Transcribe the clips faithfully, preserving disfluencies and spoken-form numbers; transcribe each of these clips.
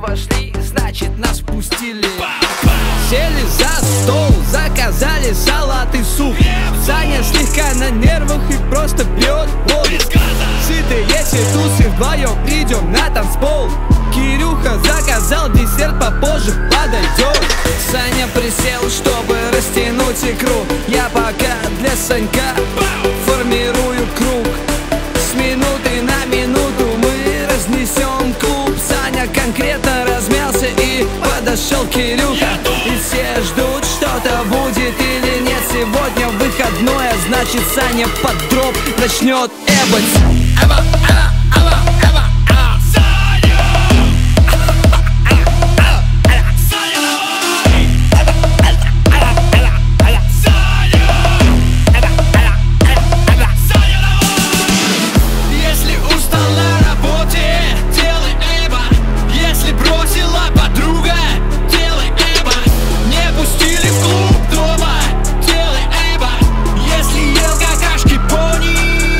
вошли, значит нас впустили. Сели за стол, заказали салат и суп. Саня слегка на нервах и просто пьет воду. Сытые тусы вдвоем идем на танцпол. Кирюха заказал десерт, попозже подойдет. Саня присел, чтобы растянуть икру. Я пока для Санька формирую круг. С минуты на минуту мы разнесем клуб. Саня конкретно размялся и подошел Кирюха. И все ждут, что-то будет или нет. Сегодня выходной, а значит Саня под дроп начнет эбать. Эба, эба, эба, эба, эба. Саня! Если устал на работе, делай эба. Если бросила подруга, делай эба. Не пустили в клуб дома, делай эба. Если ел какашки пони,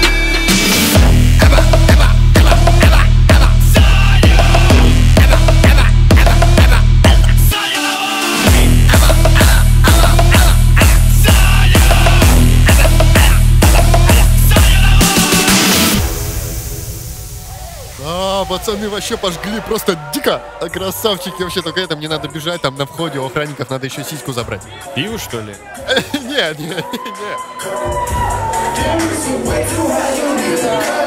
эба, эба, эба, эба, эба. Саня! Эба, эба, эба, эба, эба. Саня! Эба, эба, эба, эба, эба. Саня! Эба, эба, эба, эба. Саня! А, пацаны вообще пожгли просто дико. А, красавчики, вообще только это мне надо бежать, там на входе у охранников надо еще сиську забрать. Пиво, что ли? Нет, нет, нет.